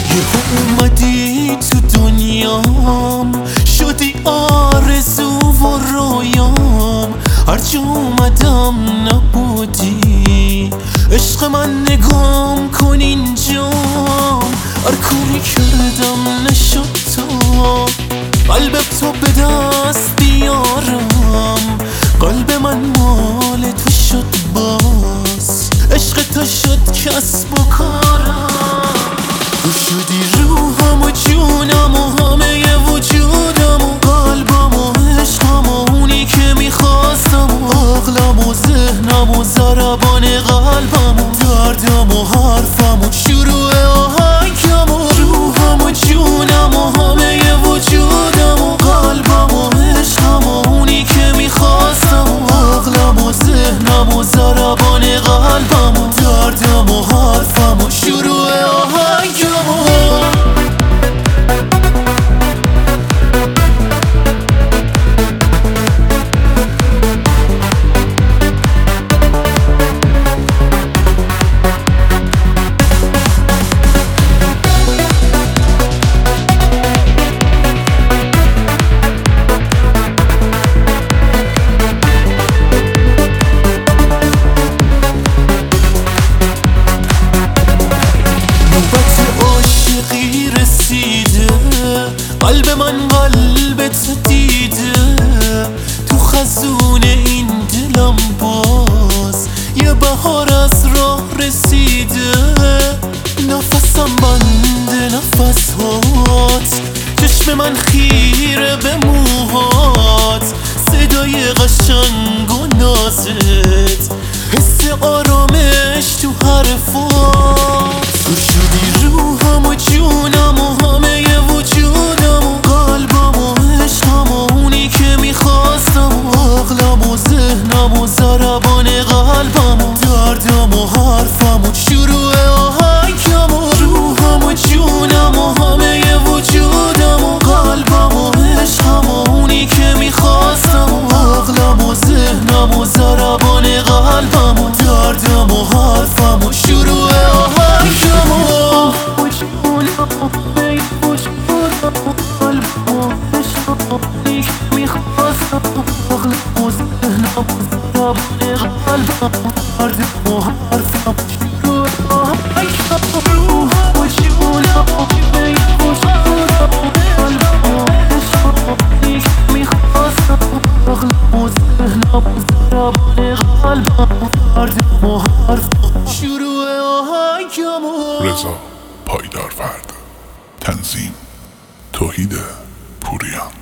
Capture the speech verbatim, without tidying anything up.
یه اومدی تو دنیام، شدی آرزو و رویام. هرچه اومدم نبودی، عشق من نگام کن اینجام. هر کاری کردم نشد تا قلب تو به دست بیارم. قلب من مال تو شد باز، عشق تو شد کسب و کارم. تو شدی روحم و جونم و همه وجودم و قلبم و عشقم و اونی که میخواستم و عقلم و ذهنم و ضربان قلبم و دردم و حرفم و شروع آهنگم و روحم و جونم و همه وجودم و قلبم و عشقم و اونی که میخواستم و عقلم و ذهنم و ضربان قلبم و دردم و حرفم و شروع آهنگم و قلب من قلبت دیده، تو خزون این دلم باز یه بهار از راه رسیده. نفسم بند نفس هات، چشم من خیره به موهات، صدای قشنگ و نازت، حس آرامش تو حرفات. تو شدی روحم و جونم و همه وجودم و قلبم و عشقم و اونی که میخواستم و عقلم و ذهنم و ضربان قلبم و دردم و حرفم و شروع آهنگم و روحم و جونم و همه وجودم و قلبم و عشقم و اونی که میخواستم و عقلم و ذهنم و ضربان قلبم و دردم و حرفم و شروع آهنگم و رضا پایدار فرد، تنظیم توحید پوریان.